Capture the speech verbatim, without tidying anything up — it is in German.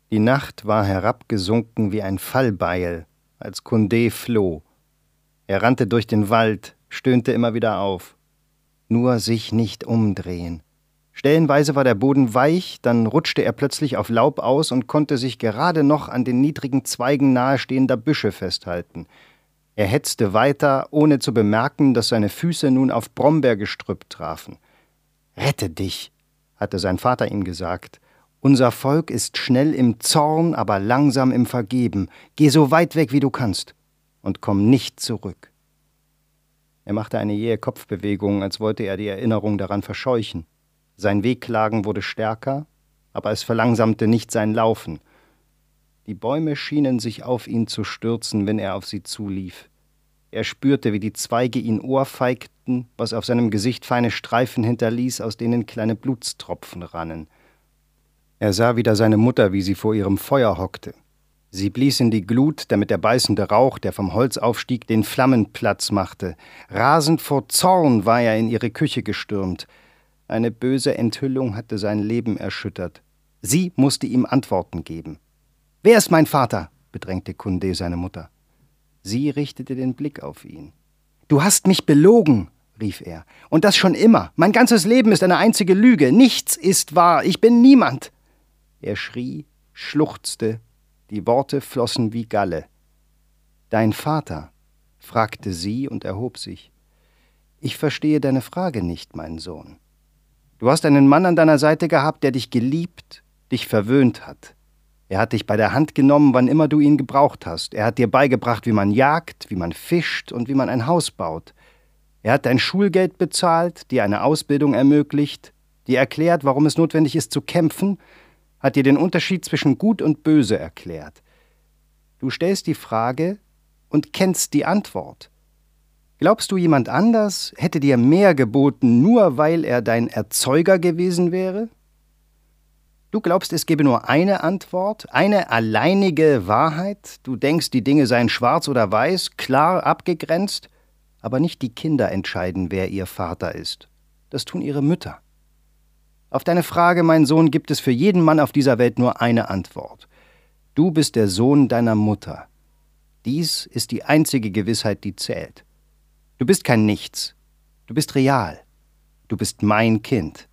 Die Nacht war herabgesunken wie ein Fallbeil, als Kundé floh. Er rannte durch den Wald, stöhnte immer wieder auf. Nur sich nicht umdrehen. Stellenweise war der Boden weich, dann rutschte er plötzlich auf Laub aus und konnte sich gerade noch an den niedrigen Zweigen nahestehender Büsche festhalten. Er hetzte weiter, ohne zu bemerken, dass seine Füße nun auf Brombeergestrüpp trafen. »Rette dich«, hatte sein Vater ihm gesagt. »Unser Volk ist schnell im Zorn, aber langsam im Vergeben. Geh so weit weg, wie du kannst, und komm nicht zurück.« Er machte eine jähe Kopfbewegung, als wollte er die Erinnerung daran verscheuchen. Sein Wehklagen wurde stärker, aber es verlangsamte nicht sein Laufen. Die Bäume schienen sich auf ihn zu stürzen, wenn er auf sie zulief. Er spürte, wie die Zweige ihn ohrfeigten, was auf seinem Gesicht feine Streifen hinterließ, aus denen kleine Blutstropfen rannen. Er sah wieder seine Mutter, wie sie vor ihrem Feuer hockte. Sie blies in die Glut, damit der beißende Rauch, der vom Holz aufstieg, den Flammen Platz machte. Rasend vor Zorn war er in ihre Küche gestürmt. Eine böse Enthüllung hatte sein Leben erschüttert. Sie musste ihm Antworten geben. »Wer ist mein Vater?« bedrängte Kundé seine Mutter. Sie richtete den Blick auf ihn. »Du hast mich belogen«, rief er. »Und das schon immer. Mein ganzes Leben ist eine einzige Lüge. Nichts ist wahr. Ich bin niemand.« Er schrie, schluchzte. Die Worte flossen wie Galle. »Dein Vater?« fragte sie und erhob sich. »Ich verstehe deine Frage nicht, mein Sohn. Du hast einen Mann an deiner Seite gehabt, der dich geliebt, dich verwöhnt hat. Er hat dich bei der Hand genommen, wann immer du ihn gebraucht hast. Er hat dir beigebracht, wie man jagt, wie man fischt und wie man ein Haus baut. Er hat dein Schulgeld bezahlt, dir eine Ausbildung ermöglicht, dir erklärt, warum es notwendig ist zu kämpfen, hat dir den Unterschied zwischen Gut und Böse erklärt. Du stellst die Frage und kennst die Antwort. Glaubst du, jemand anders hätte dir mehr geboten, nur weil er dein Erzeuger gewesen wäre? Du glaubst, es gebe nur eine Antwort, eine alleinige Wahrheit? Du denkst, die Dinge seien schwarz oder weiß, klar abgegrenzt? Aber nicht die Kinder entscheiden, wer ihr Vater ist. Das tun ihre Mütter. Auf deine Frage, mein Sohn, gibt es für jeden Mann auf dieser Welt nur eine Antwort. Du bist der Sohn deiner Mutter. Dies ist die einzige Gewissheit, die zählt. Du bist kein Nichts. Du bist real. Du bist mein Kind.